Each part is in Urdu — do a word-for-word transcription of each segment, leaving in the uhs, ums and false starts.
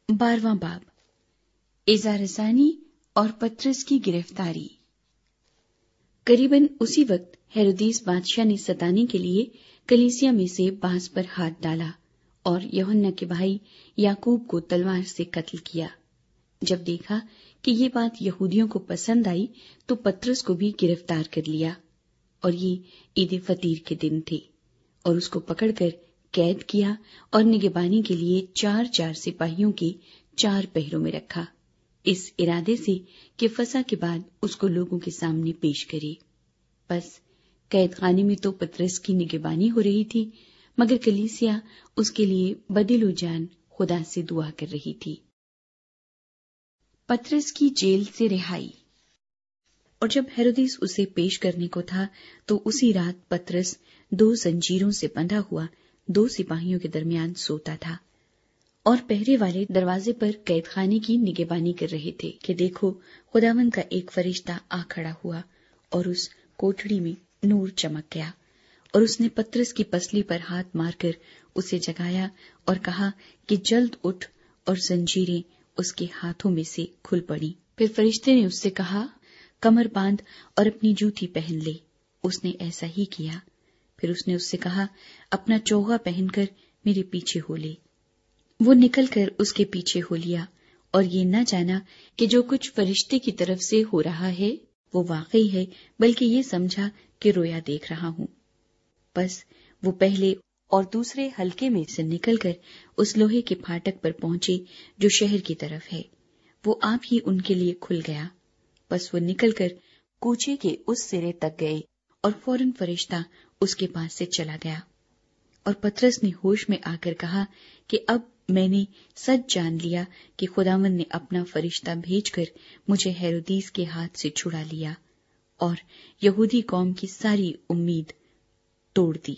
بارواں باب، اعزا رسانی اور پطرس کی گرفتاری۔ قریباً اسی وقت ہیرودیس بادشاہ نے ستانے کے لیے کلیسیا میں سے بعض پر ہاتھ ڈالا اور یوحنا کے بھائی یعقوب کو تلوار سے قتل کیا۔ جب دیکھا کہ یہ بات یہودیوں کو پسند آئی تو پطرس کو بھی گرفتار کر لیا، اور یہ عید فطیر کے دن تھے، اور اس کو پکڑ کر قید کیا اور نگہبانی کے لیے چار چار سپاہیوں کے چار پہروں میں رکھا، اس ارادے سے کہ فسح کے بعد اس کو لوگوں کے سامنے پیش کرے۔ بس قید خانے میں تو پطرس کی نگہبانی ہو رہی تھی، مگر کلیسیا اس کے لیے بدل و جان خدا سے دعا کر رہی تھی۔ پطرس کی جیل سے رہائی۔ اور جب ہیرودیس اسے پیش کرنے کو تھا تو اسی رات پطرس دو زنجیروں سے بندھا ہوا دو سپاہیوں کے درمیان سوتا تھا، اور پہرے والے دروازے پر قید خانے کی نگہبانی کر رہے تھے کہ دیکھو خداوند کا ایک فرشتہ آ کھڑا ہوا، اور اس کوٹڑی میں نور چمک گیا، اور اس نے پطرس کی پسلی پر ہاتھ مار کر اسے جگایا اور کہا کہ جلد اٹھ، اور زنجیریں اس کے ہاتھوں میں سے کھل پڑی۔ پھر فرشتے نے اس سے کہا، کمر باندھ اور اپنی جوتی پہن لے۔ اس نے ایسا ہی کیا۔ پھر اس نے اس سے کہا، اپنا چوغا پہن کر میرے پیچھے ہو لے۔ وہ نکل کر اس کے پیچھے ہو لیا، اور یہ نہ جانا کہ جو کچھ فرشتے کی طرف سے ہو رہا ہے وہ واقعی ہے، بلکہ یہ سمجھا کہ رویا دیکھ رہا ہوں۔ بس وہ پہلے اور دوسرے حلقے میں سے نکل کر اس لوہے کے پھاٹک پر پہنچے جو شہر کی طرف ہے، وہ آپ ہی ان کے لیے کھل گیا۔ بس وہ نکل کر کوچے کے اس سرے تک گئے، اور فوراً فرشتہ اس کے پاس سے چلا گیا۔ اور پطرس نے ہوش میں آ کر کہا کہ اب میں نے سچ جان لیا کہ خداوند نے اپنا فرشتہ بھیج کر مجھے ہیرودیس کے ہاتھ سے چھڑا لیا، اور یہودی قوم کی ساری امید توڑ دی۔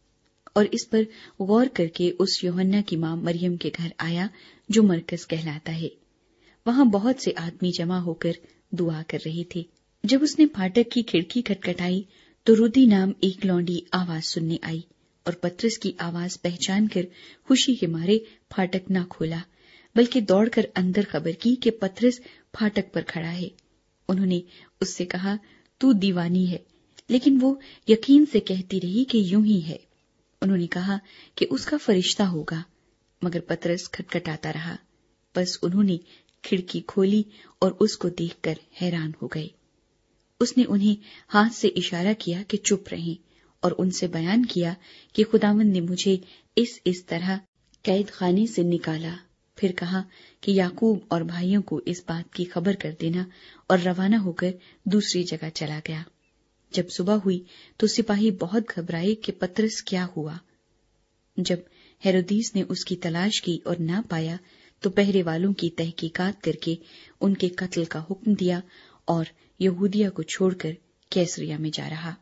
اور اس پر غور کر کے اس یوحنا کی ماں مریم کے گھر آیا جو مرکز کہلاتا ہے۔ وہاں بہت سے آدمی جمع ہو کر دعا کر رہے تھے۔ جب اس نے پھاٹک کی کھڑکی کھٹکھٹائی تو رودی نام ایک لونڈی آواز سننے آئی، اور پطرس کی آواز پہچان کر خوشی کے مارے پھاٹک نہ کھولا، بلکہ دوڑ کر اندر خبر کی کہ پطرس پھاٹک پر کھڑا ہے۔ انہوں نے اس سے کہا، تو دیوانی ہے، لیکن وہ یقین سے کہتی رہی کہ یوں ہی ہے۔ انہوں نے کہا کہ اس کا فرشتہ ہوگا، مگر پطرس کھٹکھٹاتا رہا۔ بس انہوں نے کھڑکی کھولی اور اس کو دیکھ کر حیران ہو گئے۔ اس نے انہیں ہاتھ سے اشارہ کیا کہ چپ رہیں، اور ان سے بیان کیا کہ خداوند نے مجھے اس اس طرح قید خانے سے نکالا۔ پھر کہا کہ یعقوب اور بھائیوں کو اس بات کی خبر کر دینا، اور روانہ ہو کر دوسری جگہ چلا گیا۔ جب صبح ہوئی تو سپاہی بہت گھبرائے کہ پطرس کیا ہوا۔ جب ہیرودیس نے اس کی تلاش کی اور نہ پایا تو پہرے والوں کی تحقیقات کر کے ان کے قتل کا حکم دیا، اور یہودیہ کو چھوڑ کر کیسریا میں جا رہا۔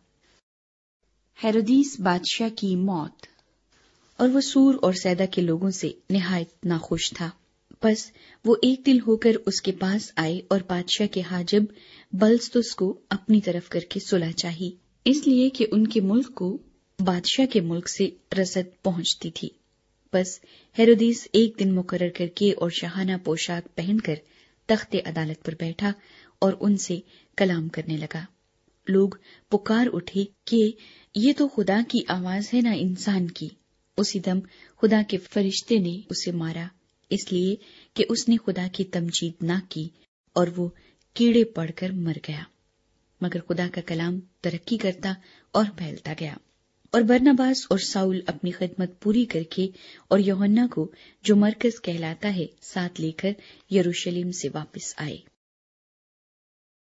ہیرودیس بادشاہ کی موت۔ اور وہ سور اور سیدہ کے لوگوں سے نہایت ناخوش تھا، بس وہ ایک دل ہو کر اس کے پاس آئے اور بادشاہ کے حاجب بلستس کو اپنی طرف کر کے صلح چاہی، اس لیے کہ ان کے ملک کو بادشاہ کے ملک سے رسد پہنچتی تھی۔ بس ہیرودیس ایک دن مقرر کر کے اور شاہانہ پوشاک پہن کر تخت عدالت پر بیٹھا اور ان سے کلام کرنے لگا۔ لوگ پکار اٹھے کہ یہ تو خدا کی آواز ہے نہ انسان کی۔ اسی دم خدا کے فرشتے نے اسے مارا، اس لیے کہ اس نے خدا کی تمجید نہ کی، اور وہ کیڑے پڑ کر مر گیا۔ مگر خدا کا کلام ترقی کرتا اور پھیلتا گیا، اور برناباس اور ساؤل اپنی خدمت پوری کر کے اور یوحنا کو جو مرکز کہلاتا ہے ساتھ لے کر یروشلم سے واپس آئے۔